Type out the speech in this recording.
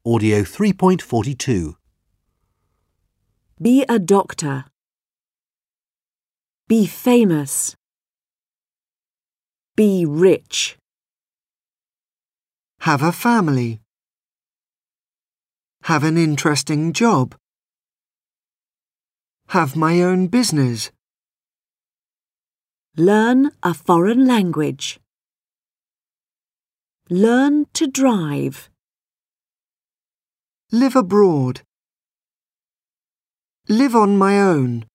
Audio 3.42. Be a doctor. Be famous. Be rich. Have a family. Have an interesting job. Have my own business. Learn a foreign language. Learn to drive. Live abroad. Live on my own.